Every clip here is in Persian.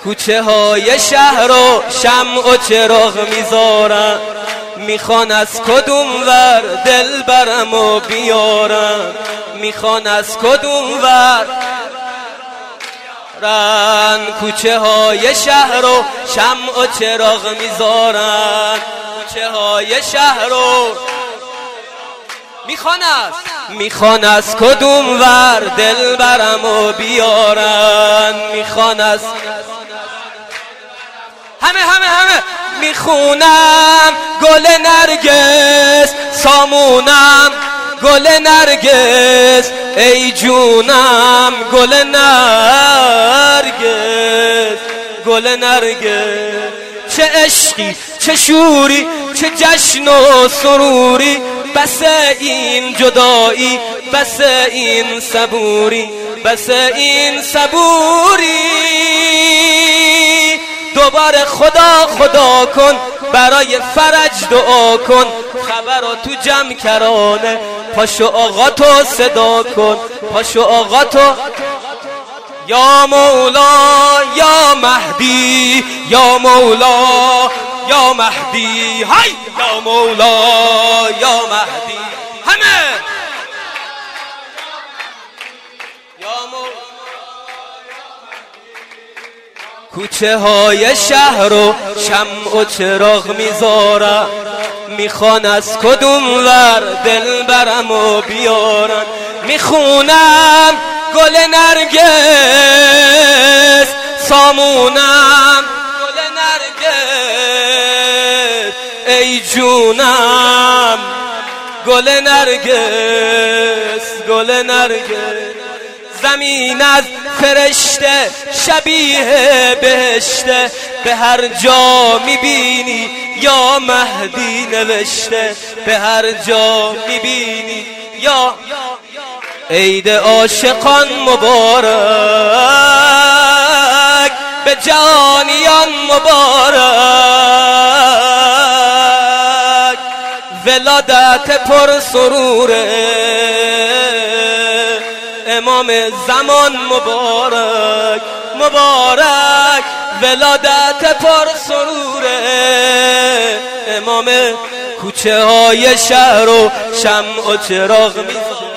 کوچه های شهر و شمع و چراغ میذارن، میخوان از کدوم ور دل برم و بیارن، میخوان از کدوم ور رن. کوچه های شهر و شمع و چراغ میذارن، کوچه های شهر و میخوان از کدوم ور دل برم و بیارن، میخوان از همه میخونم گل نرگس، سامونم گل نرگس، ای جونم گل نرگس، گل نرگس. چه عشقی چه شوری چه جشن و سروری، بس این جدایی بس این صبوری، بس این صبوری. دوباره خدا کن، برای فرج دعا کن، خبرو تو جمع کرانه، پاشو آقا تو صدا کن، پاشو آقا تو. یا مولا یا مهدی، یا مولا یا مهدی، های یا مولا یا مهدی. همه یا مولا. کوچه های شهر و شمع و چراغ میذارن، میخوان از کدوم ور دل برم و بیارن، میخونم گل نرگس، سامونم گل نرگس، ای جونم گل نرگس، گل نرگس. زمین از فرشته شبیه بهشته، به هر جا میبینی یا مهدی نوشته، به هر جا میبینی یا. عید عاشقان مبارک، به جانیان مبارک، ولادت پر سروره امام زمان مبارک، مبارک، ولادت پر سروره امام. کوچه های شهر و شمع و چراغ میذارن،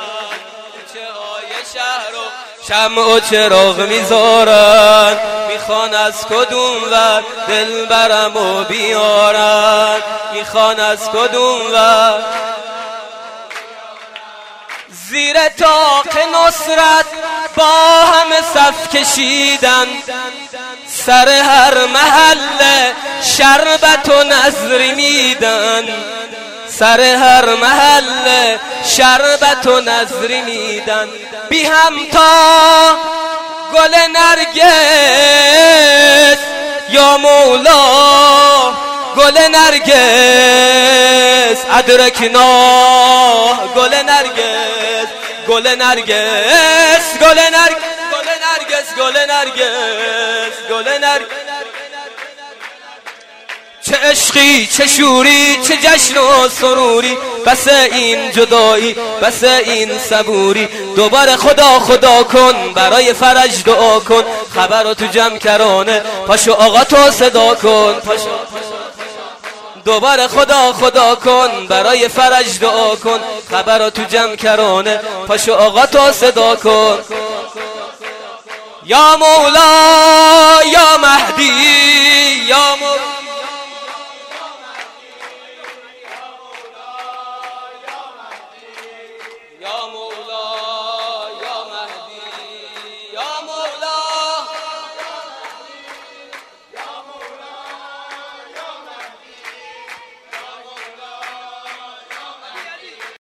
شمع و چراغ میذارن، میخوان از کدوم ور دل برم و بیارن، میخوان از کدوم ور. زیر طاق نصرت با همه صف کشیدن، سر هر محله شربت و نظری میدن، سر هر محله شربت و نظری میدن. بی همتا گل نرگس، یا مولا گل نرگس، ادرکنا گل نرگس، گل نرگس، گل نرگس، گل نرگس، گل نرگس. چه عشقی چه شوری چه جشن و سروری، بس این جدایی بس این صبوری. دوباره خدا کن، برای فرج دعا کن، خبرو تو جمع کرانه، پاشو آقا تو صدا کن، پاشو. دوباره خدا کن، برای فرج دعا کن، خبرو تو جمع کرانه، پاشو آقا تو صدا کن. یا مولا